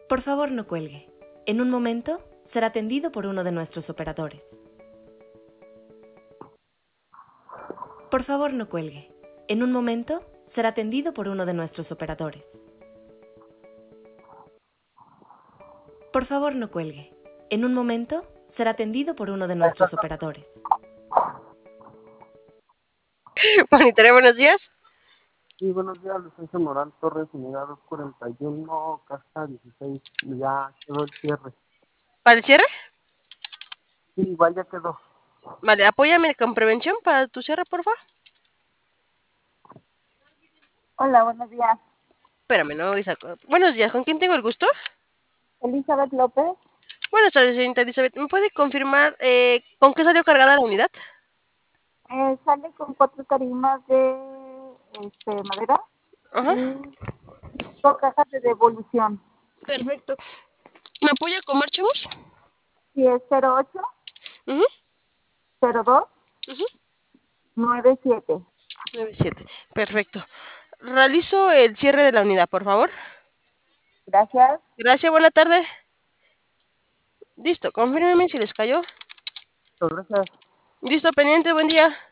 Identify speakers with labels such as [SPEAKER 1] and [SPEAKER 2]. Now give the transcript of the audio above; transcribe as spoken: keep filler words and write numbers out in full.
[SPEAKER 1] Por favor, no cuelgue. En un momento será atendido por uno de nuestros operadores. Por favor, no cuelgue. En un momento será atendido por uno de nuestros operadores. Por favor, no cuelgue. En un momento será atendido por uno de nuestros operadores.
[SPEAKER 2] Monitorea, buenos días.
[SPEAKER 3] Sí, buenos días, licencia Moral Torres, unidad doscientos cuarenta y uno, casa dieciséis, ya quedó el cierre.
[SPEAKER 2] ¿Para el cierre?
[SPEAKER 3] Sí, igual ya quedó.
[SPEAKER 2] Vale, apóyame con prevención para tu cierre, por favor.
[SPEAKER 4] Hola, buenos días.
[SPEAKER 2] Espérame, no voy a sacar. Buenos días, ¿con quién tengo el gusto?
[SPEAKER 4] Elizabeth López.
[SPEAKER 2] Buenas tardes, señorita Elizabeth. ¿Me puede confirmar eh, con qué salió cargada la unidad?
[SPEAKER 4] Eh, sale con cuatro tarimas de este, madera
[SPEAKER 2] Ajá.
[SPEAKER 4] y dos cajas de devolución.
[SPEAKER 2] Perfecto. ¿Me apoya con marchamos?
[SPEAKER 4] Si es cero ocho,
[SPEAKER 2] Uh
[SPEAKER 4] cero dos,
[SPEAKER 2] -huh.
[SPEAKER 4] nueve siete.
[SPEAKER 2] nueve siete. Perfecto. Realizo el cierre de la unidad, por favor.
[SPEAKER 4] Gracias.
[SPEAKER 2] Gracias, buena tarde. Listo, confírmeme si les cayó.
[SPEAKER 3] Gracias.
[SPEAKER 2] Listo, pendiente, buen día.